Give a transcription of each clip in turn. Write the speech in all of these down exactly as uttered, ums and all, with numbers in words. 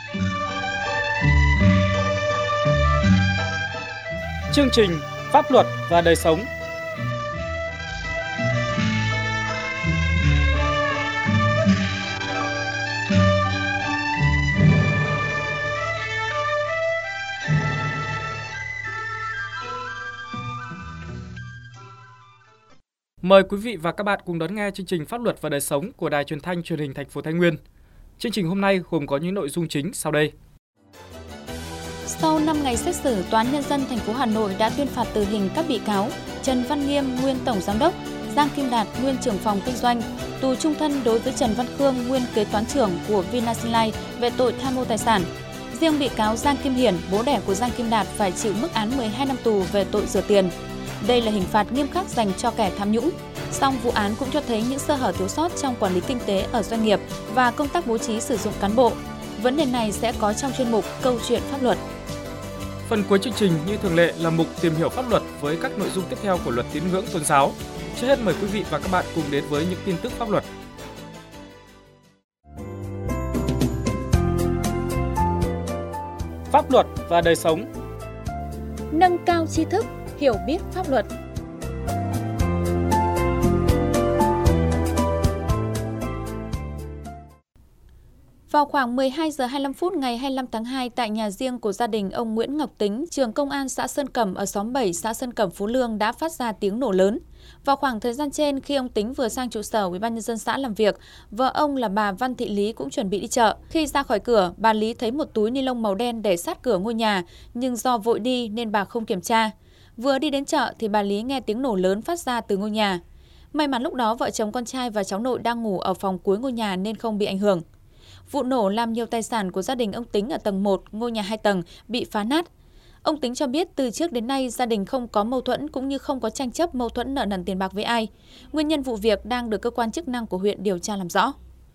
Chương trình Pháp luật và đời sống. Mời quý vị và các bạn cùng đón nghe chương trình Pháp luật và đời sống của Đài Truyền thanh Truyền hình Thành phố Thái Nguyên. Chương trình hôm nay gồm có những nội dung chính sau đây. Sau năm ngày xét xử, Tòa án Nhân dân thành phố Hà Nội đã tuyên phạt tử hình các bị cáo Trần Văn Nghiêm, nguyên Tổng Giám đốc, Giang Kim Đạt, nguyên trưởng phòng kinh doanh, tù chung thân đối với Trần Văn Khương, nguyên kế toán trưởng của Vinasinlife về tội tham mô tài sản. Riêng bị cáo Giang Kim Hiển, bố đẻ của Giang Kim Đạt phải chịu mức án mười hai năm tù về tội rửa tiền. Đây là hình phạt nghiêm khắc dành cho kẻ tham nhũng. Song vụ án cũng cho thấy những sơ hở thiếu sót trong quản lý kinh tế ở doanh nghiệp và công tác bố trí sử dụng cán bộ. Vấn đề này sẽ có trong chuyên mục Câu chuyện pháp luật. Phần cuối chương trình như thường lệ là mục tìm hiểu pháp luật với các nội dung tiếp theo của luật tín ngưỡng tôn giáo. Trước hết mời quý vị và các bạn cùng đến với những tin tức pháp luật. Pháp luật và đời sống. Nâng cao tri thức, hiểu biết pháp luật. Vào khoảng mười hai giờ hai mươi lăm phút ngày hai mươi lăm tháng hai tại nhà riêng của gia đình ông Nguyễn Ngọc Tính, trưởng công an xã Sơn Cẩm ở xóm bảy xã Sơn Cẩm Phú Lương đã phát ra tiếng nổ lớn. Vào khoảng thời gian trên, khi ông Tính vừa sang trụ sở Ủy ban nhân dân xã làm việc, vợ ông là bà Văn Thị Lý cũng chuẩn bị đi chợ. Khi ra khỏi cửa, bà Lý thấy một túi ni lông màu đen để sát cửa ngôi nhà, nhưng do vội đi nên bà không kiểm tra. Vừa đi đến chợ thì bà Lý nghe tiếng nổ lớn phát ra từ ngôi nhà. May mắn lúc đó vợ chồng con trai và cháu nội đang ngủ ở phòng cuối ngôi nhà nên không bị ảnh hưởng. Vụ nổ làm nhiều tài sản của gia đình ông Tính ở tầng một, ngôi nhà hai tầng, bị phá nát. Ông Tính cho biết từ trước đến nay gia đình không có mâu thuẫn cũng như không có tranh chấp mâu thuẫn nợ nần tiền bạc với ai. Nguyên nhân vụ việc đang được cơ quan chức năng của huyện điều tra làm rõ.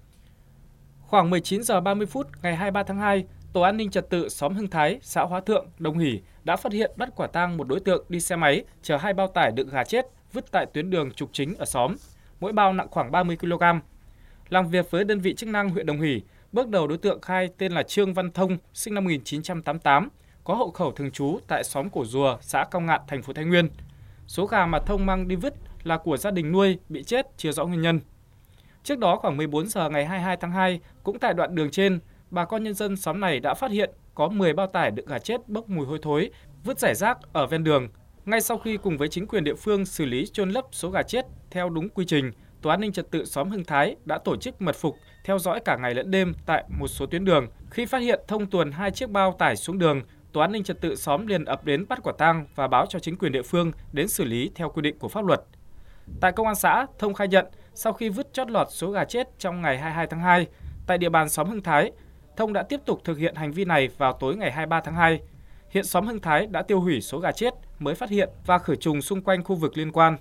Khoảng mười chín giờ ba mươi phút ngày hai mươi ba tháng hai, Tổ an ninh trật tự xóm Hưng Thái, xã Hóa Thượng, Đồng Hỷ đã phát hiện bắt quả tang một đối tượng đi xe máy chở hai bao tải đựng gà chết vứt tại tuyến đường trục chính ở xóm. Mỗi bao nặng khoảng ba mươi ki lô gam. Làm việc với đơn vị chức năng huyện Đồng Hỷ, bước đầu đối tượng khai tên là Trương Văn Thông, sinh năm một nghìn chín trăm tám mươi tám, có hộ khẩu thường trú tại xóm Cổ Rùa, xã Cao Ngạn, thành phố Thái Nguyên. Số gà mà Thông mang đi vứt là của gia đình nuôi bị chết chưa rõ nguyên nhân. Trước đó khoảng mười bốn giờ ngày hai mươi hai tháng hai, cũng tại đoạn đường trên, bà con nhân dân xóm này đã phát hiện có mười bao tải đựng gà chết bốc mùi hôi thối vứt rải rác ở ven đường. Ngay sau khi cùng với chính quyền địa phương xử lý chôn lấp số gà chết theo đúng quy trình, Tổ an ninh trật tự xóm Hưng Thái đã tổ chức mật phục theo dõi cả ngày lẫn đêm tại một số tuyến đường. Khi phát hiện Thông tuồn hai chiếc bao tải xuống đường, Tổ an ninh trật tự xóm liền ập đến bắt quả tang và báo cho chính quyền địa phương đến xử lý theo quy định của pháp luật. Tại công an xã, Thông khai nhận sau khi vứt chót lọt số gà chết trong ngày hai mươi hai tháng hai tại địa bàn xóm Hưng Thái, Thông đã tiếp tục thực hiện hành vi này vào tối ngày hai mươi ba tháng hai. Hiện xóm Hưng Thái đã tiêu hủy số gà chết mới phát hiện và khử trùng xung quanh khu vực liên quan.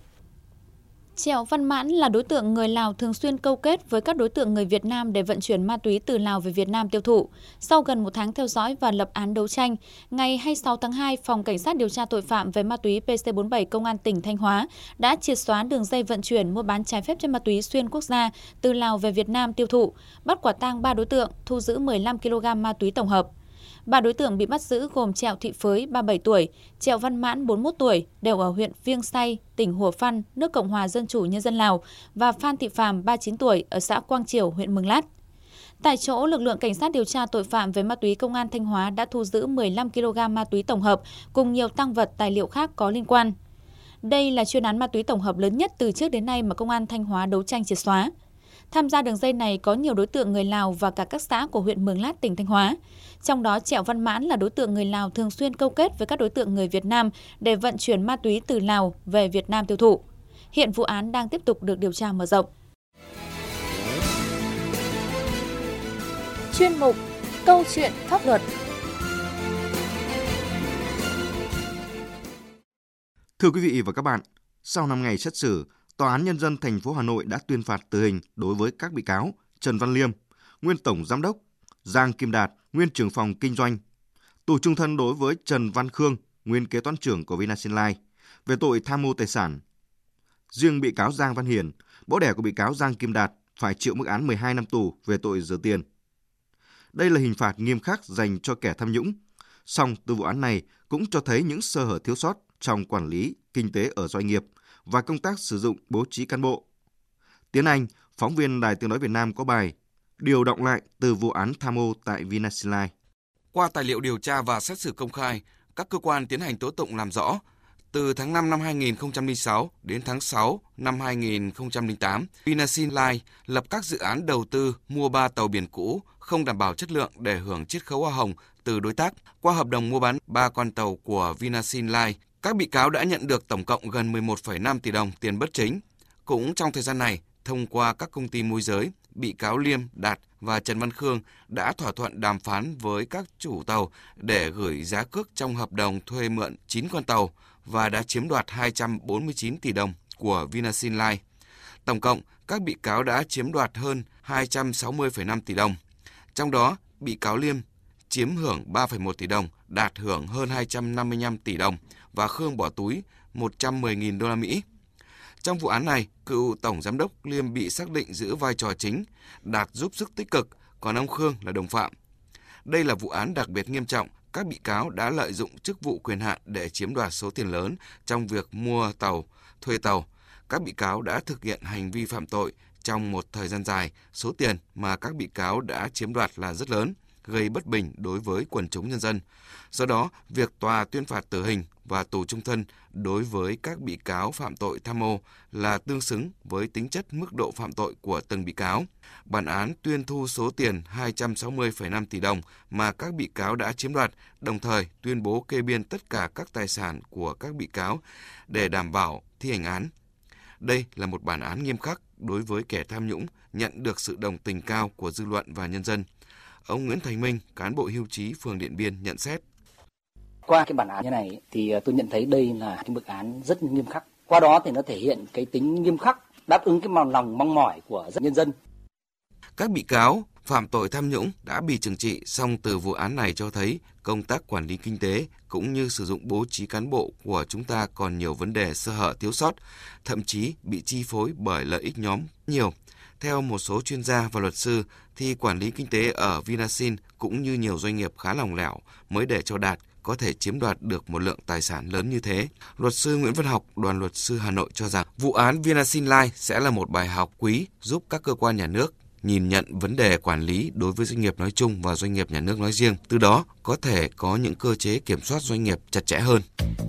Trẻo Văn Mãn là đối tượng người Lào thường xuyên câu kết với các đối tượng người Việt Nam để vận chuyển ma túy từ Lào về Việt Nam tiêu thụ. Sau gần một tháng theo dõi và lập án đấu tranh, ngày hai mươi sáu tháng hai, Phòng Cảnh sát điều tra tội phạm về ma túy P C bốn mươi bảy Công an tỉnh Thanh Hóa đã triệt xóa đường dây vận chuyển mua bán trái phép chất ma túy xuyên quốc gia từ Lào về Việt Nam tiêu thụ, bắt quả tang ba đối tượng, thu giữ mười lăm ki lô gam ma túy tổng hợp. Ba đối tượng bị bắt giữ gồm Trẻo Thị Phới, ba mươi bảy tuổi, Trẻo Văn Mãn, bốn mươi mốt tuổi, đều ở huyện Viêng Say, tỉnh Hủa Phăn, nước Cộng hòa Dân chủ Nhân dân Lào, và Phan Thị Phàm, ba mươi chín tuổi, ở xã Quang Chiểu, huyện Mường Lát. Tại chỗ, lực lượng Cảnh sát điều tra tội phạm về ma túy Công an Thanh Hóa đã thu giữ mười lăm ki lô gam ma túy tổng hợp cùng nhiều tang vật tài liệu khác có liên quan. Đây là chuyên án ma túy tổng hợp lớn nhất từ trước đến nay mà Công an Thanh Hóa đấu tranh triệt xóa. Tham gia đường dây này có nhiều đối tượng người Lào và cả các xã của huyện Mường Lát, tỉnh Thanh Hóa. Trong đó, Trẻo Văn Mãn là đối tượng người Lào thường xuyên câu kết với các đối tượng người Việt Nam để vận chuyển ma túy từ Lào về Việt Nam tiêu thụ. Hiện vụ án đang tiếp tục được điều tra mở rộng. Chuyên mục Câu chuyện pháp luật. Thưa quý vị và các bạn, sau năm ngày xét xử, Tòa án Nhân dân thành phố Hà Nội đã tuyên phạt tử hình đối với các bị cáo Trần Văn Liêm, nguyên Tổng Giám đốc, Giang Kim Đạt, nguyên trưởng phòng kinh doanh, tù chung thân đối với Trần Văn Khương, nguyên kế toán trưởng của Vinasinlife, về tội tham mô tài sản. Riêng bị cáo Giang Văn Hiển, bố đẻ của bị cáo Giang Kim Đạt, phải chịu mức án mười hai năm tù về tội rửa tiền. Đây là hình phạt nghiêm khắc dành cho kẻ tham nhũng. Song từ vụ án này cũng cho thấy những sơ hở thiếu sót trong quản lý kinh tế ở doanh nghiệp và công tác sử dụng bố trí cán bộ. Tiến Anh, phóng viên Đài Tiếng nói Việt Nam có bài Điều động lại từ vụ án tham ô tại Vinasinlife. Qua tài liệu điều tra và xét xử công khai, các cơ quan tiến hành tố tụng làm rõ, từ tháng năm năm hai nghìn không trăm lẻ sáu đến tháng sáu năm hai nghìn không trăm lẻ tám, Vinasinlife lập các dự án đầu tư mua ba tàu biển cũ không đảm bảo chất lượng để hưởng chiết khấu hoa hồng từ đối tác. Qua hợp đồng mua bán ba con tàu của Vinasinlife, các bị cáo đã nhận được tổng cộng gần mười một phẩy năm tỷ đồng tiền bất chính. Cũng trong thời gian này, thông qua các công ty môi giới, bị cáo Liêm, Đạt và Trần Văn Khương đã thỏa thuận đàm phán với các chủ tàu để gửi giá cước trong hợp đồng thuê mượn chín con tàu và đã chiếm đoạt hai trăm bốn mươi chín tỷ đồng của Vinasinlife. Tổng cộng, các bị cáo đã chiếm đoạt hơn hai trăm sáu mươi phẩy năm tỷ đồng. Trong đó, bị cáo Liêm chiếm hưởng ba phẩy một tỷ đồng, Đạt hưởng hơn hai trăm năm mươi lăm tỷ đồng và Khương bỏ túi một trăm mười nghìn đô la Mỹ. Trong vụ án này, cựu Tổng Giám đốc Liêm bị xác định giữ vai trò chính, Đạt giúp sức tích cực, còn ông Khương là đồng phạm. Đây là vụ án đặc biệt nghiêm trọng, các bị cáo đã lợi dụng chức vụ quyền hạn để chiếm đoạt số tiền lớn trong việc mua tàu, thuê tàu. Các bị cáo đã thực hiện hành vi phạm tội trong một thời gian dài, số tiền mà các bị cáo đã chiếm đoạt là rất lớn, gây bất bình đối với quần chúng nhân dân. Do đó, việc tòa tuyên phạt tử hình và tù trung thân đối với các bị cáo phạm tội tham ô là tương xứng với tính chất mức độ phạm tội của từng bị cáo. Bản án tuyên thu số tiền hai trăm sáu mươi phẩy năm tỷ đồng mà các bị cáo đã chiếm đoạt, đồng thời tuyên bố kê biên tất cả các tài sản của các bị cáo để đảm bảo thi hành án. Đây là một bản án nghiêm khắc đối với kẻ tham nhũng, nhận được sự đồng tình cao của dư luận và nhân dân. Ông Nguyễn Thành Minh, cán bộ hưu trí phường Điện Biên nhận xét. Qua cái bản án như này thì tôi nhận thấy đây là cái mức án rất nghiêm khắc. Qua đó thì nó thể hiện cái tính nghiêm khắc, đáp ứng cái lòng mong mỏi của nhân dân. Các bị cáo phạm tội tham nhũng đã bị trừng trị, song từ vụ án này cho thấy công tác quản lý kinh tế cũng như sử dụng bố trí cán bộ của chúng ta còn nhiều vấn đề sơ hở thiếu sót, thậm chí bị chi phối bởi lợi ích nhóm nhiều. Theo một số chuyên gia và luật sư, thì quản lý kinh tế ở Vinasin cũng như nhiều doanh nghiệp khá lỏng lẻo mới để cho Đạt có thể chiếm đoạt được một lượng tài sản lớn như thế. Luật sư Nguyễn Văn Học, Đoàn luật sư Hà Nội cho rằng vụ án Vinasinlife sẽ là một bài học quý giúp các cơ quan nhà nước nhìn nhận vấn đề quản lý đối với doanh nghiệp nói chung và doanh nghiệp nhà nước nói riêng, từ đó có thể có những cơ chế kiểm soát doanh nghiệp chặt chẽ hơn.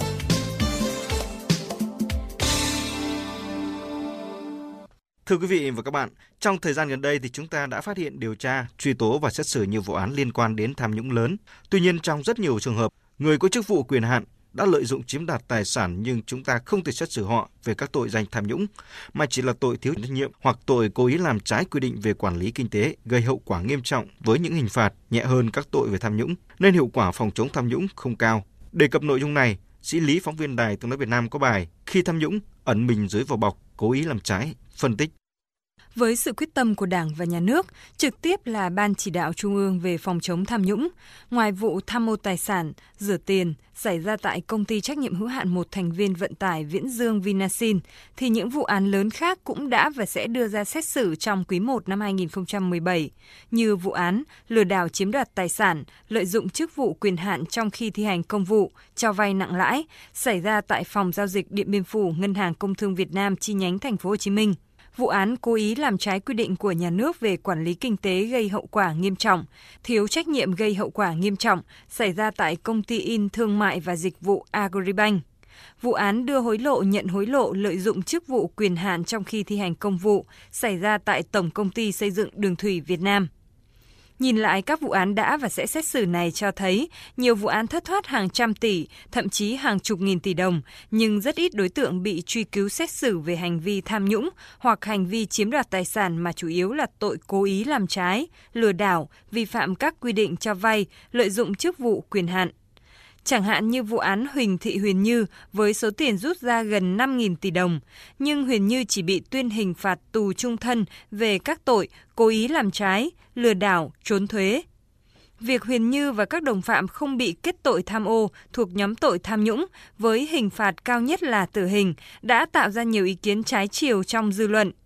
Thưa quý vị và các bạn, trong thời gian gần đây thì chúng ta đã phát hiện điều tra, truy tố và xét xử nhiều vụ án liên quan đến tham nhũng lớn. Tuy nhiên, trong rất nhiều trường hợp, người có chức vụ quyền hạn đã lợi dụng chiếm đoạt tài sản nhưng chúng ta không thể xét xử họ về các tội danh tham nhũng, mà chỉ là tội thiếu trách nhiệm hoặc tội cố ý làm trái quy định về quản lý kinh tế, gây hậu quả nghiêm trọng với những hình phạt nhẹ hơn các tội về tham nhũng, nên hiệu quả phòng chống tham nhũng không cao. Đề cập nội dung này, Sĩ Lý, phóng viên Đài Tiếng nói Việt Nam có bài Khi tham nhũng ẩn mình dưới vỏ bọc cố ý làm trái, phân tích. Với sự quyết tâm của Đảng và Nhà nước, trực tiếp là Ban Chỉ đạo Trung ương về phòng chống tham nhũng, ngoài vụ tham mô tài sản, rửa tiền xảy ra tại công ty trách nhiệm hữu hạn một thành viên vận tải Viễn Dương Vinasin, thì những vụ án lớn khác cũng đã và sẽ đưa ra xét xử trong quý một năm hai nghìn không trăm mười bảy, như vụ án lừa đảo chiếm đoạt tài sản, lợi dụng chức vụ quyền hạn trong khi thi hành công vụ, cho vay nặng lãi, xảy ra tại Phòng Giao dịch Điện Biên Phủ, Ngân hàng Công thương Việt Nam chi nhánh Thành phố Hồ Chí Minh. Vụ án cố ý làm trái quy định của nhà nước về quản lý kinh tế gây hậu quả nghiêm trọng, thiếu trách nhiệm gây hậu quả nghiêm trọng xảy ra tại Công ty In Thương mại và Dịch vụ Agribank. Vụ án đưa hối lộ, nhận hối lộ, lợi dụng chức vụ quyền hạn trong khi thi hành công vụ xảy ra tại Tổng Công ty Xây dựng Đường thủy Việt Nam. Nhìn lại các vụ án đã và sẽ xét xử này cho thấy nhiều vụ án thất thoát hàng trăm tỷ, thậm chí hàng chục nghìn tỷ đồng, nhưng rất ít đối tượng bị truy cứu xét xử về hành vi tham nhũng hoặc hành vi chiếm đoạt tài sản mà chủ yếu là tội cố ý làm trái, lừa đảo, vi phạm các quy định cho vay, lợi dụng chức vụ quyền hạn. Chẳng hạn như vụ án Huỳnh Thị Huyền Như với số tiền rút ra gần năm nghìn tỷ đồng, nhưng Huyền Như chỉ bị tuyên hình phạt tù chung thân về các tội cố ý làm trái, lừa đảo, trốn thuế. Việc Huyền Như và các đồng phạm không bị kết tội tham ô thuộc nhóm tội tham nhũng với hình phạt cao nhất là tử hình đã tạo ra nhiều ý kiến trái chiều trong dư luận.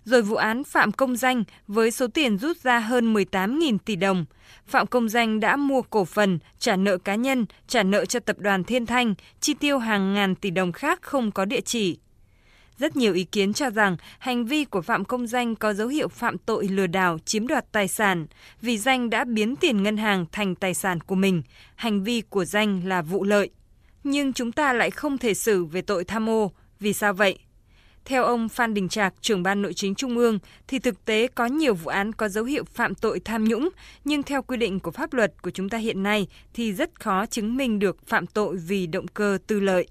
Rồi vụ án Phạm Công Danh với số tiền rút ra hơn mười tám nghìn tỷ đồng. Phạm Công Danh đã mua cổ phần, trả nợ cá nhân, trả nợ cho tập đoàn Thiên Thanh, chi tiêu hàng ngàn tỷ đồng khác không có địa chỉ. Rất nhiều ý kiến cho rằng hành vi của Phạm Công Danh có dấu hiệu phạm tội lừa đảo chiếm đoạt tài sản vì Danh đã biến tiền ngân hàng thành tài sản của mình. Hành vi của Danh là vụ lợi. Nhưng chúng ta lại không thể xử về tội tham ô. Vì sao vậy? Theo ông Phan Đình Trạc, trưởng Ban Nội chính Trung ương, thì thực tế có nhiều vụ án có dấu hiệu phạm tội tham nhũng, nhưng theo quy định của pháp luật của chúng ta hiện nay thì rất khó chứng minh được phạm tội vì động cơ tư lợi.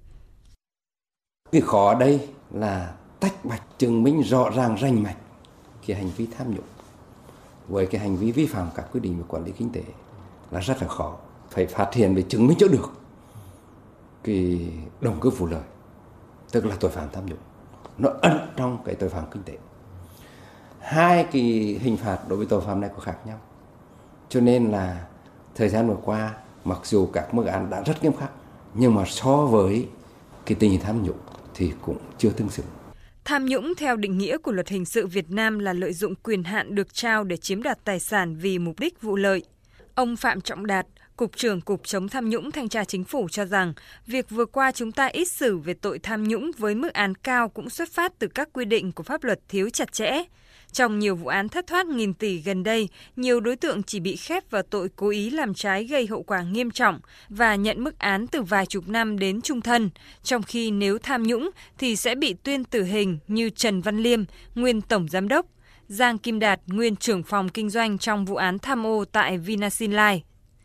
Cái khó ở đây là tách bạch, chứng minh rõ ràng rành mạch cái hành vi tham nhũng với cái hành vi vi phạm các quy định về quản lý kinh tế là rất là khó. Phải phát hiện để chứng minh cho được cái động cơ vụ lợi, tức là tội phạm tham nhũng. Nó ẩn trong cái tội phạm kinh tế. Hai cái hình phạt đối với tội phạm này có khác nhau. Cho nên là thời gian vừa qua, mặc dù các mức án đã rất nghiêm khắc, nhưng mà so với cái tình hình tham nhũng thì cũng chưa tương xứng. Tham nhũng theo định nghĩa của luật hình sự Việt Nam là lợi dụng quyền hạn được trao để chiếm đoạt tài sản vì mục đích vụ lợi. Ông Phạm Trọng Đạt, Cục trưởng Cục chống tham nhũng Thanh tra Chính phủ cho rằng, việc vừa qua chúng ta ít xử về tội tham nhũng với mức án cao cũng xuất phát từ các quy định của pháp luật thiếu chặt chẽ. Trong nhiều vụ án thất thoát nghìn tỷ gần đây, nhiều đối tượng chỉ bị khép vào tội cố ý làm trái gây hậu quả nghiêm trọng và nhận mức án từ vài chục năm đến chung thân, trong khi nếu tham nhũng thì sẽ bị tuyên tử hình như Trần Văn Liêm, nguyên Tổng Giám đốc, Giang Kim Đạt, nguyên trưởng phòng kinh doanh trong vụ án tham ô tại Vinasinlife.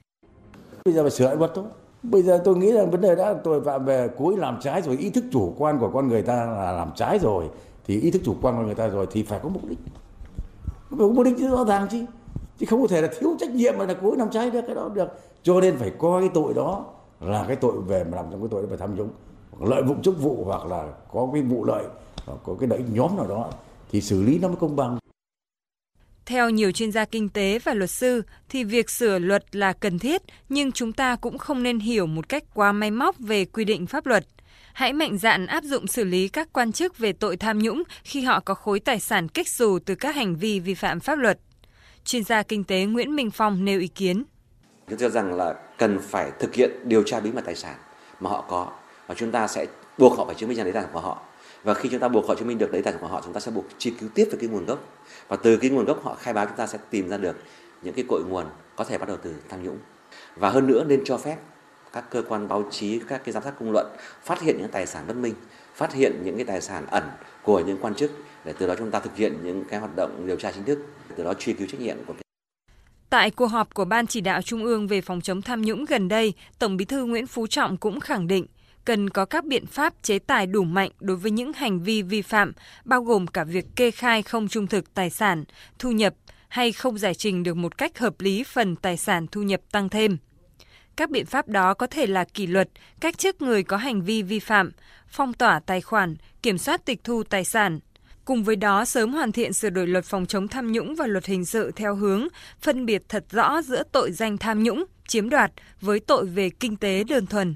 Bây giờ phải sửa luật thôi. Bây giờ tôi nghĩ rằng vấn đề đã tội phạm về cố ý làm trái rồi, ý thức chủ quan của con người ta là làm trái rồi, thì ý thức chủ quan của người ta rồi thì phải có mục đích. Phải có mục đích chứ rõ ràng chứ. Chứ không có thể là thiếu trách nhiệm mà là cố ý làm trái được, cái đó được. Cho nên phải coi cái tội đó là cái tội về mà làm trong cái tội về tham nhũng, lợi dụng chức vụ hoặc là có cái vụ lợi, hoặc có cái lợi nhóm nào đó thì xử lý nó mới công bằng. Theo nhiều chuyên gia kinh tế và luật sư thì việc sửa luật là cần thiết, nhưng chúng ta cũng không nên hiểu một cách quá máy móc về quy định pháp luật. Hãy mạnh dạn áp dụng xử lý các quan chức về tội tham nhũng khi họ có khối tài sản kếch xù từ các hành vi vi phạm pháp luật. Chuyên gia kinh tế Nguyễn Minh Phong nêu ý kiến. Tôi cho rằng là cần phải thực hiện điều tra bí mật tài sản mà họ có, và chúng ta sẽ buộc họ phải chứng minh rằng đấy là của họ. Và khi chúng ta buộc họ chứng minh được đấy là của họ, chúng ta sẽ buộc truy cứu tiếp về cái nguồn gốc. Và từ cái nguồn gốc họ khai báo, chúng ta sẽ tìm ra được những cái cội nguồn có thể bắt đầu từ tham nhũng. Và hơn nữa nên cho phép các cơ quan báo chí, các cái giám sát công luận phát hiện những tài sản bất minh, phát hiện những cái tài sản ẩn của những quan chức, để từ đó chúng ta thực hiện những cái hoạt động điều tra chính thức, từ đó truy cứu trách nhiệm của. Tại cuộc họp của Ban Chỉ đạo Trung ương về phòng chống tham nhũng gần đây, Tổng Bí thư Nguyễn Phú Trọng cũng khẳng định cần có các biện pháp chế tài đủ mạnh đối với những hành vi vi phạm, bao gồm cả việc kê khai không trung thực tài sản, thu nhập hay không giải trình được một cách hợp lý phần tài sản thu nhập tăng thêm. Các biện pháp đó có thể là kỷ luật, cách chức người có hành vi vi phạm, phong tỏa tài khoản, kiểm soát tịch thu tài sản. Cùng với đó, sớm hoàn thiện sửa đổi luật phòng chống tham nhũng và luật hình sự theo hướng phân biệt thật rõ giữa tội danh tham nhũng, chiếm đoạt với tội về kinh tế đơn thuần.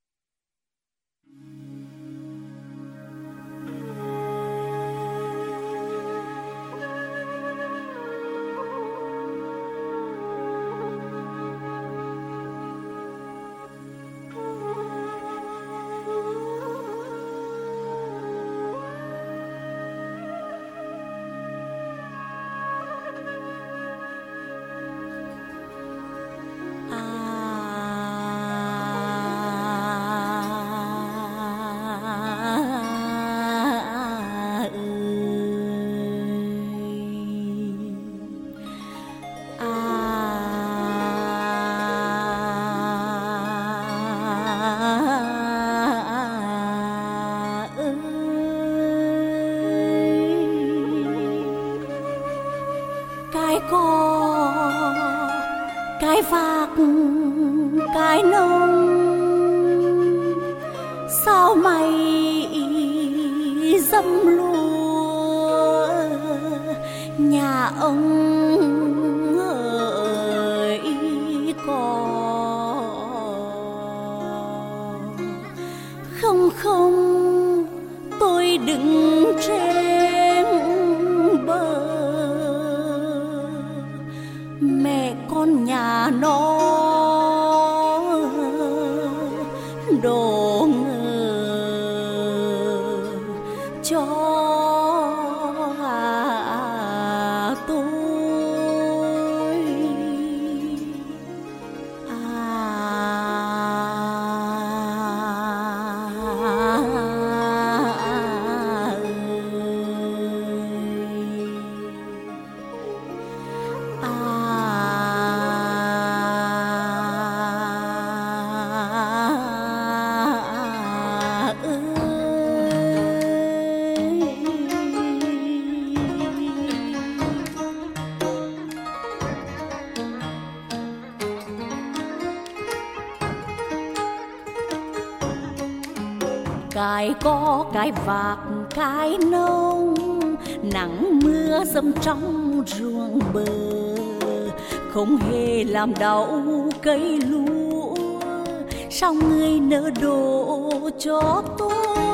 Cái cò, cái vạc, cái nông, sao mày dâm lúa nhà ông ơi cò. Không không tôi đừng trên bờ cái có cái vạc cái nông, nắng mưa dầm trong ruộng bờ, không hề làm đau cây lúa, sao người nỡ đổ cho tôi.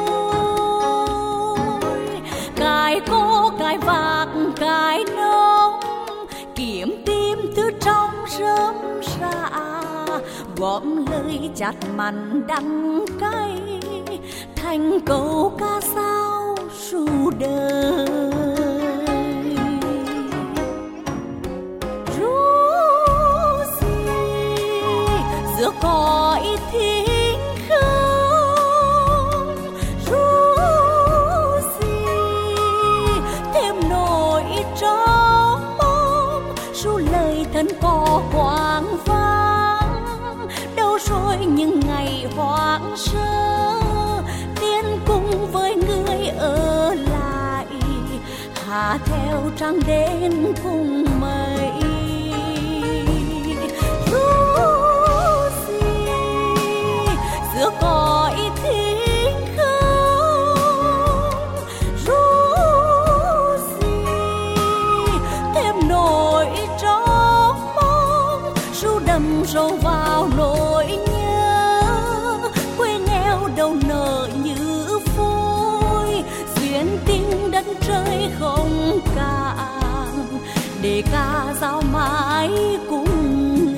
Cái có cái vạc cái nông, kiếm tìm thứ trong rơm rạ, gom lời chát mặn đắng cay, thành câu ca sao ru đời. Ru gì giữa cõi thinh không, ru gì thêm nỗi trong mong, ru lời thân có quang vang, đâu rồi những ngày hoang sơ, tiên cùng với người ở lại, hạ theo trăng đến cùng mây. Ru gì giữa cõi thinh không, ru gì thêm nỗi trong mong, ru đầm sâu vào nỗi nhớ, quê nghèo đâu nợ như phôi, duyên tình đất trời không cạn, để ca dao mãi cùng người.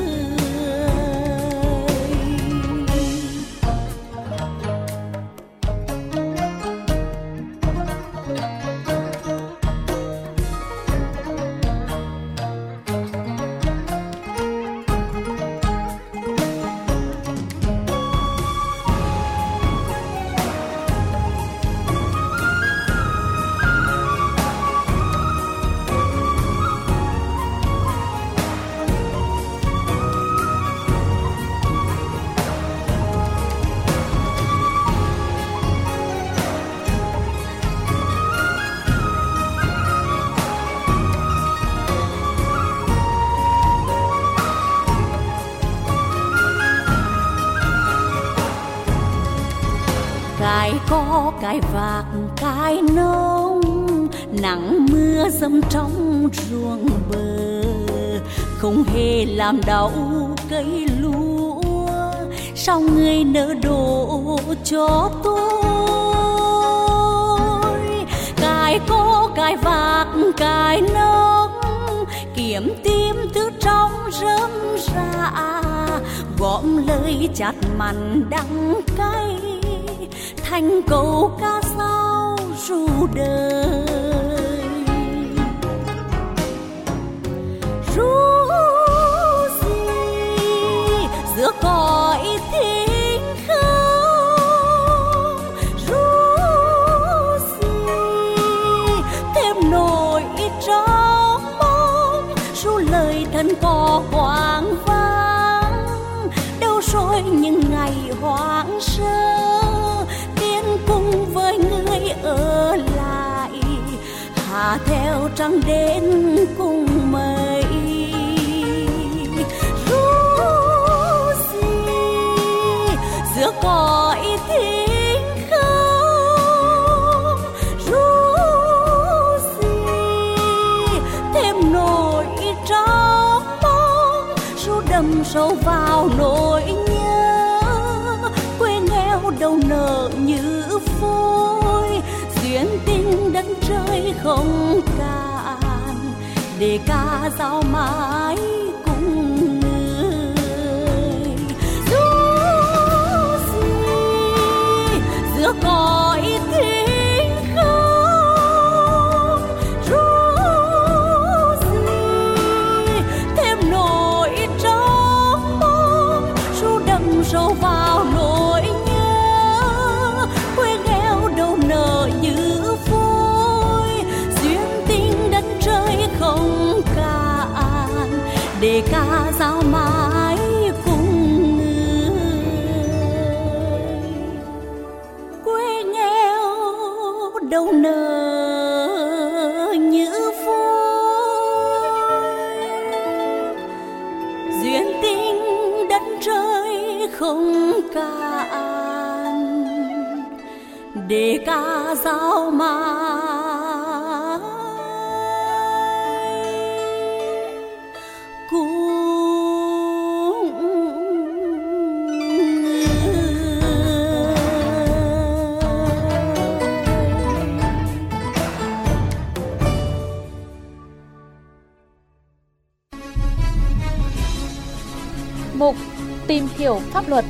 Cái có cái vạc cái nông, nắng mưa dầm trong ruộng bờ, không hề làm đau cây lúa, sao người nỡ đổ cho tôi. Cái có cái vạc cái nông, kiếm tìm thứ trong rơm rạ, gom lời chát mặn đắng cay, thành câu ca sao ru đời. Ru gì giữa cõi thinh không, ru gì thêm nỗi trong mong, ru lời thân có quang vang, đâu rồi những ngày hoang sơ, cùng với người ở lại, hạ theo trăng đến cùng mây. Ru gì giữa cõi thinh không, ru gì thêm nỗi trong mong, ru đầm sâu vào nỗi nhớ, quê nghèo đâu nợ như phôi, duyên tình đất trời không cạn, để ca dao mãi cùng người. Ru gì giữa cõi thinh không, ru gì thêm nỗi trong mong, ru đầm sâu vào nỗi nhớ, quê nghèo đâu nợ như phôi, duyên tình đất trời không cạn, để ca dao mãi cùng người. Quê nghèo đâu nợ như phôi, duyên tình đất trời không cạn, để ca dao mai cũng Mục tìm hiểu pháp luật.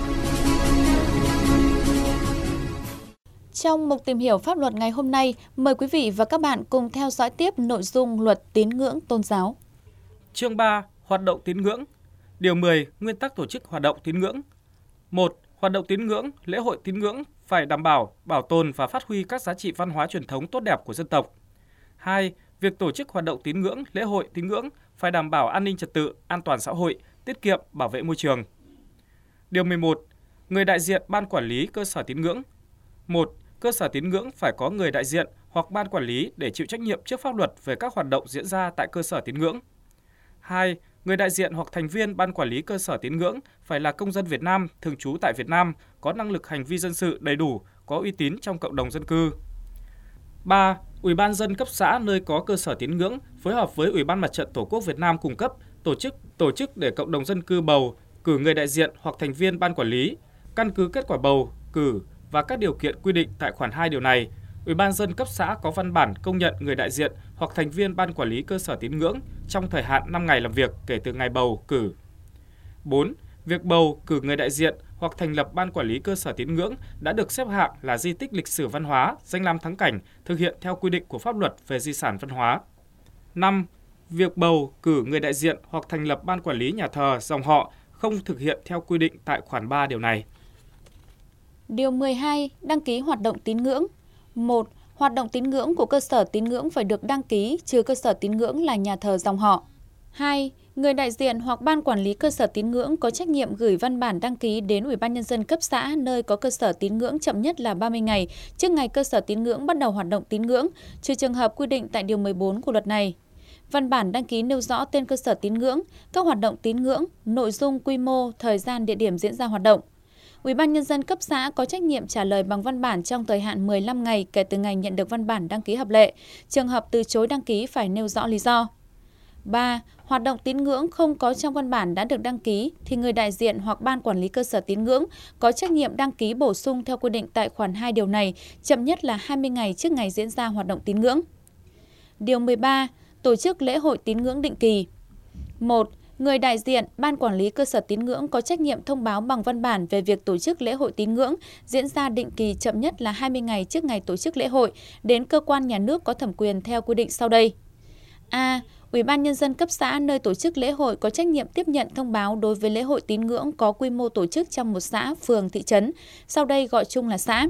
Trong mục tìm hiểu pháp luật ngày hôm nay, mời quý vị và các bạn cùng theo dõi tiếp nội dung Luật Tín ngưỡng tôn giáo. Chương ba. Hoạt động tín ngưỡng. Điều mười. Nguyên tắc tổ chức hoạt động tín ngưỡng. một. Hoạt động tín ngưỡng, lễ hội tín ngưỡng phải đảm bảo, bảo tồn và phát huy các giá trị văn hóa truyền thống tốt đẹp của dân tộc. hai. Việc tổ chức hoạt động tín ngưỡng, lễ hội tín ngưỡng phải đảm bảo an ninh trật tự, an toàn xã hội, tiết kiệm, bảo vệ môi trường. Điều mười một. Người đại diện ban quản lý cơ sở tín ngưỡng. một. Cơ sở tín ngưỡng phải có người đại diện hoặc ban quản lý để chịu trách nhiệm trước pháp luật về các hoạt động diễn ra tại cơ sở tín ngưỡng. hai. Người đại diện hoặc thành viên ban quản lý cơ sở tín ngưỡng phải là công dân Việt Nam, thường trú tại Việt Nam, có năng lực hành vi dân sự đầy đủ, có uy tín trong cộng đồng dân cư. ba. Ủy ban nhân dân cấp xã nơi có cơ sở tín ngưỡng phối hợp với Ủy ban Mặt trận Tổ quốc Việt Nam cung cấp, tổ chức tổ chức để cộng đồng dân cư bầu, cử người đại diện hoặc thành viên ban quản lý. Căn cứ kết quả bầu, cử và các điều kiện quy định tại khoản hai điều này, Ủy ban nhân dân cấp xã có văn bản công nhận người đại diện hoặc thành viên ban quản lý cơ sở tín ngưỡng trong thời hạn năm ngày làm việc kể từ ngày bầu, cử. bốn. Việc bầu, cử người đại diện hoặc thành lập ban quản lý cơ sở tín ngưỡng đã được xếp hạng là di tích lịch sử văn hóa, danh lam thắng cảnh, thực hiện theo quy định của pháp luật về di sản văn hóa. năm. Việc bầu, cử người đại diện hoặc thành lập ban quản lý nhà thờ, dòng họ không thực hiện theo quy định tại khoản ba điều này. Điều mười hai. Đăng ký hoạt động tín ngưỡng. một. Hoạt động tín ngưỡng của cơ sở tín ngưỡng phải được đăng ký trừ cơ sở tín ngưỡng là nhà thờ dòng họ. hai. Người đại diện hoặc ban quản lý cơ sở tín ngưỡng có trách nhiệm gửi văn bản đăng ký đến Ủy ban nhân dân cấp xã nơi có cơ sở tín ngưỡng chậm nhất là ba mươi ngày trước ngày cơ sở tín ngưỡng bắt đầu hoạt động tín ngưỡng, trừ trường hợp quy định tại điều mười bốn của luật này. Văn bản đăng ký nêu rõ tên cơ sở tín ngưỡng, các hoạt động tín ngưỡng, nội dung, quy mô, thời gian, địa điểm diễn ra hoạt động. Ủy ban nhân dân cấp xã có trách nhiệm trả lời bằng văn bản trong thời hạn mười lăm ngày kể từ ngày nhận được văn bản đăng ký hợp lệ. Trường hợp từ chối đăng ký phải nêu rõ lý do. ba. Hoạt động tín ngưỡng không có trong văn bản đã được đăng ký thì người đại diện hoặc ban quản lý cơ sở tín ngưỡng có trách nhiệm đăng ký bổ sung theo quy định tại khoản hai điều này, chậm nhất là hai mươi ngày trước ngày diễn ra hoạt động tín ngưỡng. Điều mười ba. Tổ chức lễ hội tín ngưỡng định kỳ. một. Người đại diện, ban quản lý cơ sở tín ngưỡng có trách nhiệm thông báo bằng văn bản về việc tổ chức lễ hội tín ngưỡng diễn ra định kỳ chậm nhất là hai mươi ngày trước ngày tổ chức lễ hội đến cơ quan nhà nước có thẩm quyền theo quy định sau đây. A. Ủy ban nhân dân cấp xã nơi tổ chức lễ hội có trách nhiệm tiếp nhận thông báo đối với lễ hội tín ngưỡng có quy mô tổ chức trong một xã, phường, thị trấn, sau đây gọi chung là xã.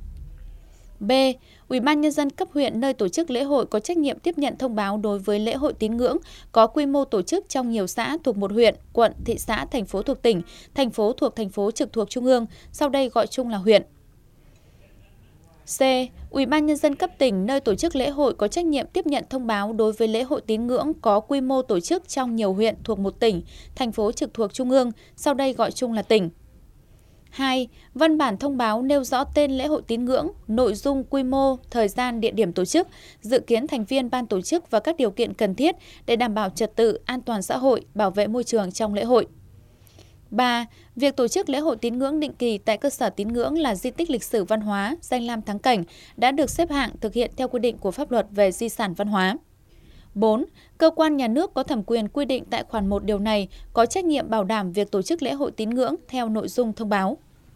B. Ủy ban nhân dân cấp huyện nơi tổ chức lễ hội có trách nhiệm tiếp nhận thông báo đối với lễ hội tín ngưỡng có quy mô tổ chức trong nhiều xã thuộc một huyện, quận, thị xã, thành phố thuộc tỉnh, thành phố thuộc thành phố trực thuộc trung ương, sau đây gọi chung là huyện. C. Ủy ban nhân dân cấp tỉnh nơi tổ chức lễ hội có trách nhiệm tiếp nhận thông báo đối với lễ hội tín ngưỡng có quy mô tổ chức trong nhiều huyện thuộc một tỉnh, thành phố trực thuộc trung ương, sau đây gọi chung là tỉnh. hai. Văn bản thông báo nêu rõ tên lễ hội tín ngưỡng, nội dung, quy mô, thời gian, địa điểm tổ chức, dự kiến thành viên ban tổ chức và các điều kiện cần thiết để đảm bảo trật tự, an toàn xã hội, bảo vệ môi trường trong lễ hội. ba. Việc tổ chức lễ hội tín ngưỡng định kỳ tại cơ sở tín ngưỡng là di tích lịch sử văn hóa, danh lam thắng cảnh đã được xếp hạng thực hiện theo quy định của pháp luật về di sản văn hóa. bốn. Cơ quan nhà nước có thẩm quyền quy định tại khoản một điều này có trách nhiệm bảo đảm việc tổ chức lễ hội tín ngưỡng theo nội dung thông báo.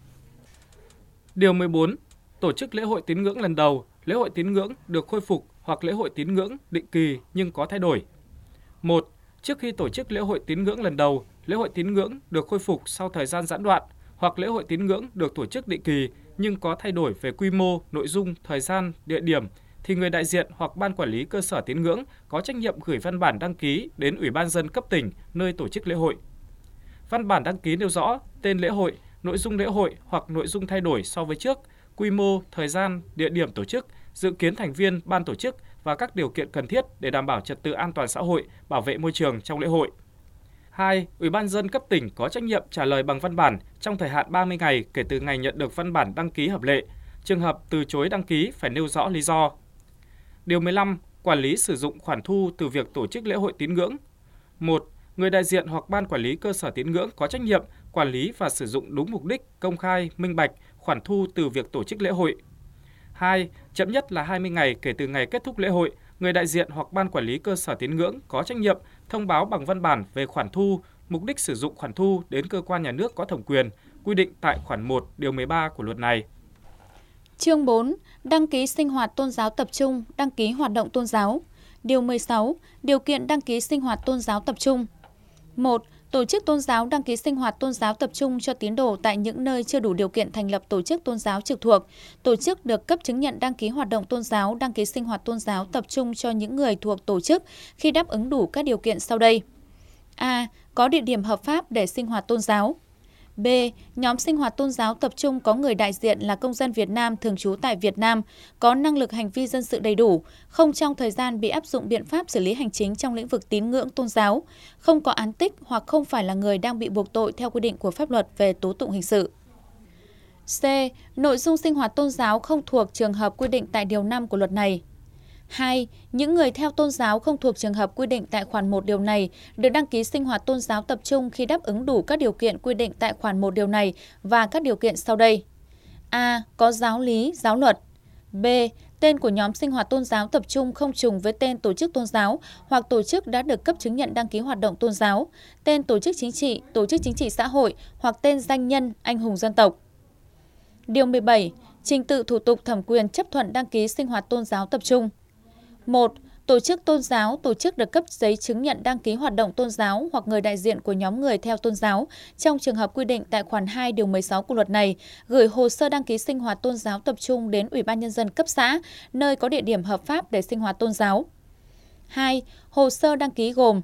Điều mười bốn. Tổ chức lễ hội tín ngưỡng lần đầu, lễ hội tín ngưỡng được khôi phục hoặc lễ hội tín ngưỡng định kỳ nhưng có thay đổi. một. Trước khi tổ chức lễ hội tín ngưỡng lần đầu, lễ hội tín ngưỡng được khôi phục sau thời gian gián đoạn hoặc lễ hội tín ngưỡng được tổ chức định kỳ nhưng có thay đổi về quy mô, nội dung, thời gian, địa điểm thì người đại diện hoặc ban quản lý cơ sở tín ngưỡng có trách nhiệm gửi văn bản đăng ký đến Ủy ban nhân dân cấp tỉnh nơi tổ chức lễ hội. Văn bản đăng ký nêu rõ tên lễ hội, nội dung lễ hội hoặc nội dung thay đổi so với trước, quy mô, thời gian, địa điểm tổ chức, dự kiến thành viên ban tổ chức và các điều kiện cần thiết để đảm bảo trật tự an toàn xã hội, bảo vệ môi trường trong lễ hội. hai. Ủy ban nhân dân cấp tỉnh có trách nhiệm trả lời bằng văn bản trong thời hạn ba mươi ngày kể từ ngày nhận được văn bản đăng ký hợp lệ. Trường hợp từ chối đăng ký phải nêu rõ lý do. Điều mười lăm. Quản lý sử dụng khoản thu từ việc tổ chức lễ hội tín ngưỡng. một. Người đại diện hoặc ban quản lý cơ sở tín ngưỡng có trách nhiệm quản lý và sử dụng đúng mục đích, công khai, minh bạch khoản thu từ việc tổ chức lễ hội. hai. Chậm nhất là hai mươi ngày kể từ ngày kết thúc lễ hội, người đại diện hoặc ban quản lý cơ sở tín ngưỡng có trách nhiệm thông báo bằng văn bản về khoản thu, mục đích sử dụng khoản thu đến cơ quan nhà nước có thẩm quyền, quy định tại khoản một điều mười ba của luật này. Chương bốn. Đăng ký sinh hoạt tôn giáo tập trung, đăng ký hoạt động tôn giáo. Điều mười sáu. Điều kiện đăng ký sinh hoạt tôn giáo tập trung. một. Tổ chức tôn giáo đăng ký sinh hoạt tôn giáo tập trung cho tín đồ tại những nơi chưa đủ điều kiện thành lập tổ chức tôn giáo trực thuộc. Tổ chức được cấp chứng nhận đăng ký hoạt động tôn giáo, đăng ký sinh hoạt tôn giáo tập trung cho những người thuộc tổ chức khi đáp ứng đủ các điều kiện sau đây. A. Có địa điểm hợp pháp để sinh hoạt tôn giáo. B. Nhóm sinh hoạt tôn giáo tập trung có người đại diện là công dân Việt Nam thường trú tại Việt Nam, có năng lực hành vi dân sự đầy đủ, không trong thời gian bị áp dụng biện pháp xử lý hành chính trong lĩnh vực tín ngưỡng tôn giáo, không có án tích hoặc không phải là người đang bị buộc tội theo quy định của pháp luật về tố tụng hình sự. C. Nội dung sinh hoạt tôn giáo không thuộc trường hợp quy định tại điều năm của luật này. hai. Những người theo tôn giáo không thuộc trường hợp quy định tại khoản một điều này được đăng ký sinh hoạt tôn giáo tập trung khi đáp ứng đủ các điều kiện quy định tại khoản một điều này và các điều kiện sau đây. A. Có giáo lý, giáo luật. B. Tên của nhóm sinh hoạt tôn giáo tập trung không trùng với tên tổ chức tôn giáo hoặc tổ chức đã được cấp chứng nhận đăng ký hoạt động tôn giáo, tên tổ chức chính trị, tổ chức chính trị xã hội hoặc tên danh nhân, anh hùng dân tộc. Điều mười bảy. Trình tự thủ tục thẩm quyền chấp thuận đăng ký sinh hoạt tôn giáo tập trung. một. Tổ chức tôn giáo, tổ chức được cấp giấy chứng nhận đăng ký hoạt động tôn giáo hoặc người đại diện của nhóm người theo tôn giáo trong trường hợp quy định tại khoản hai điều mười sáu của luật này, gửi hồ sơ đăng ký sinh hoạt tôn giáo tập trung đến Ủy ban Nhân dân cấp xã, nơi có địa điểm hợp pháp để sinh hoạt tôn giáo. hai. Hồ sơ đăng ký gồm: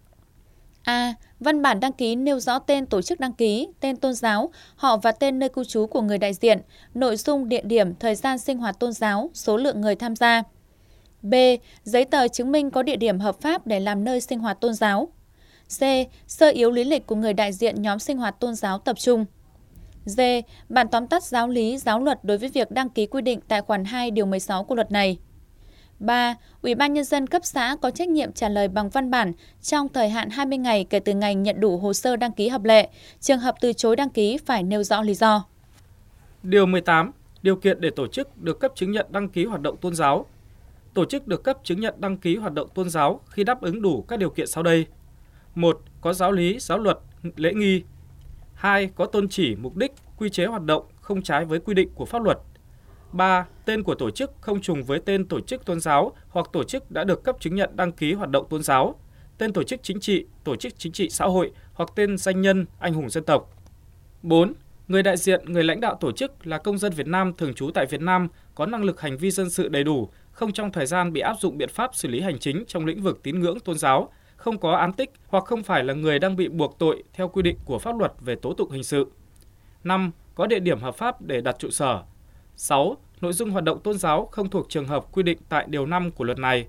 A. Văn bản đăng ký nêu rõ tên tổ chức đăng ký, tên tôn giáo, họ và tên nơi cư trú của người đại diện, nội dung, địa điểm, thời gian sinh hoạt tôn giáo, số lượng người tham gia. B. Giấy tờ chứng minh có địa điểm hợp pháp để làm nơi sinh hoạt tôn giáo. C. Sơ yếu lý lịch của người đại diện nhóm sinh hoạt tôn giáo tập trung. D. Bản tóm tắt giáo lý, giáo luật đối với việc đăng ký quy định tại khoản hai điều mười sáu của luật này. ba. Ủy ban Nhân dân cấp xã có trách nhiệm trả lời bằng văn bản trong thời hạn hai mươi ngày kể từ ngày nhận đủ hồ sơ đăng ký hợp lệ. Trường hợp từ chối đăng ký phải nêu rõ lý do. Điều mười tám. Điều kiện để tổ chức được cấp chứng nhận đăng ký hoạt động tôn giáo. Tổ chức được cấp chứng nhận đăng ký hoạt động tôn giáo khi đáp ứng đủ các điều kiện sau đây. một. Có giáo lý, giáo luật, lễ nghi. hai. Có tôn chỉ, mục đích, quy chế hoạt động không trái với quy định của pháp luật. ba. Tên của tổ chức không trùng với tên tổ chức tôn giáo hoặc tổ chức đã được cấp chứng nhận đăng ký hoạt động tôn giáo, tên tổ chức chính trị, tổ chức chính trị xã hội hoặc tên danh nhân, anh hùng dân tộc. bốn. Người đại diện, người lãnh đạo tổ chức là công dân Việt Nam thường trú tại Việt Nam, có năng lực hành vi dân sự đầy đủ, không trong thời gian bị áp dụng biện pháp xử lý hành chính trong lĩnh vực tín ngưỡng tôn giáo, không có án tích hoặc không phải là người đang bị buộc tội theo quy định của pháp luật về tố tụng hình sự. năm. Có địa điểm hợp pháp để đặt trụ sở. sáu. Nội dung hoạt động tôn giáo không thuộc trường hợp quy định tại điều năm của luật này.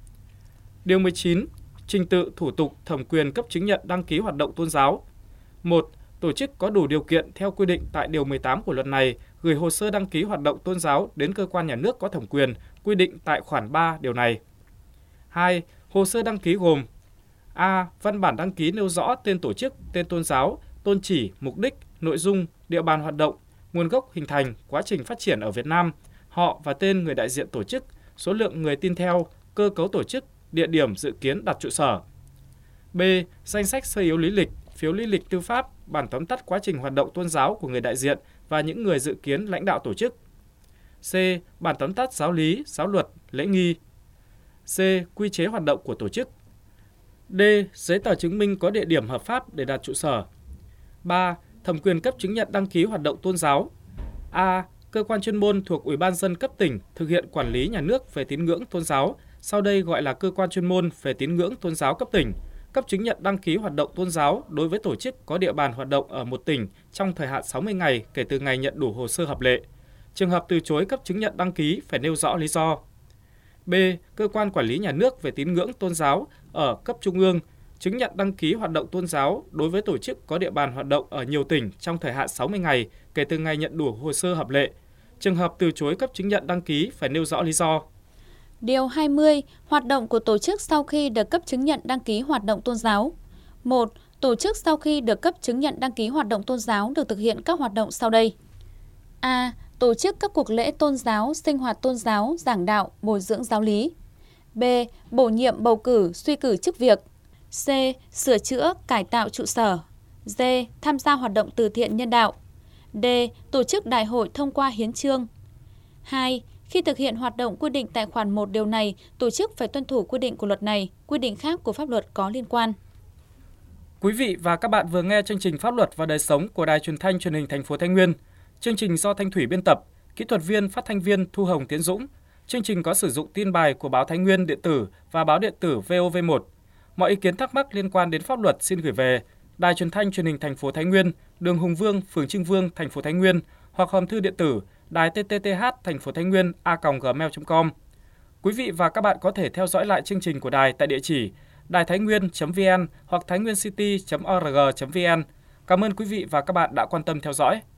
Điều mười chín. Trình tự thủ tục thẩm quyền cấp chứng nhận đăng ký hoạt động tôn giáo. một. Tổ chức có đủ điều kiện theo quy định tại điều mười tám của luật này gửi hồ sơ đăng ký hoạt động tôn giáo đến cơ quan nhà nước có thẩm quyền quy định tại khoản ba điều này. hai. Hồ sơ đăng ký gồm: A. Văn bản đăng ký nêu rõ tên tổ chức, tên tôn giáo, tôn chỉ, mục đích, nội dung, địa bàn hoạt động, nguồn gốc hình thành, quá trình phát triển ở Việt Nam, họ và tên người đại diện tổ chức, số lượng người tin theo, cơ cấu tổ chức, địa điểm dự kiến đặt trụ sở. B. Danh sách sơ yếu lý lịch, phiếu lý lịch tư pháp, bản tóm tắt quá trình hoạt động tôn giáo của người đại diện và những người dự kiến lãnh đạo tổ chức. C. Bản tóm tắt giáo lý, giáo luật, lễ nghi. C. Quy chế hoạt động của tổ chức. D. Giấy tờ chứng minh có địa điểm hợp pháp để đặt trụ sở. ba. Thẩm quyền cấp chứng nhận đăng ký hoạt động tôn giáo. A. Cơ quan chuyên môn thuộc Ủy ban nhân dân cấp tỉnh thực hiện quản lý nhà nước về tín ngưỡng tôn giáo, sau đây gọi là cơ quan chuyên môn về tín ngưỡng tôn giáo cấp tỉnh, cấp chứng nhận đăng ký hoạt động tôn giáo đối với tổ chức có địa bàn hoạt động ở một tỉnh trong thời hạn sáu mươi ngày kể từ ngày nhận đủ hồ sơ hợp lệ. Trường hợp từ chối cấp chứng nhận đăng ký phải nêu rõ lý do. B. Cơ quan quản lý nhà nước về tín ngưỡng tôn giáo ở cấp trung ương chứng nhận đăng ký hoạt động tôn giáo đối với tổ chức có địa bàn hoạt động ở nhiều tỉnh trong thời hạn sáu mươi ngày kể từ ngày nhận đủ hồ sơ hợp lệ. Trường hợp từ chối cấp chứng nhận đăng ký phải nêu rõ lý do. Điều hai mươi. Hoạt động của tổ chức sau khi được cấp chứng nhận đăng ký hoạt động tôn giáo. một. Tổ chức sau khi được cấp chứng nhận đăng ký hoạt động tôn giáo được thực hiện các hoạt động sau đây. A. Tổ chức các cuộc lễ tôn giáo, sinh hoạt tôn giáo, giảng đạo, bồi dưỡng giáo lý. B. Bổ nhiệm, bầu cử, suy cử chức việc. C. Sửa chữa, cải tạo trụ sở. D. Tham gia hoạt động từ thiện nhân đạo. D. Tổ chức đại hội thông qua hiến chương. hai. Khi thực hiện hoạt động quy định tại khoản một điều này, tổ chức phải tuân thủ quy định của luật này, quy định khác của pháp luật có liên quan. Quý vị và các bạn vừa nghe chương trình Pháp luật và đời sống của Đài Truyền thanh Truyền hình Thành phố Thái Nguyên. Chương trình do Thanh Thủy biên tập, kỹ thuật viên phát thanh viên Thu Hồng Tiến Dũng. Chương trình có sử dụng tin bài của báo Thái Nguyên điện tử và báo điện tử vê o vê một. Mọi ý kiến thắc mắc liên quan đến pháp luật xin gửi về Đài Truyền thanh Truyền hình Thành phố Thái Nguyên, đường Hùng Vương, phường Trưng Vương, Thành phố Thái Nguyên hoặc hòm thư điện tử đài tê tê tê hát thành phố Thái Nguyên a còng gmail chấm com. Quý vị và các bạn có thể theo dõi lại chương trình của đài tại địa chỉ đài thái nguyên chấm vn hoặc thái nguyên city chấm org chấm vn. Cảm ơn quý vị và các bạn đã quan tâm theo dõi.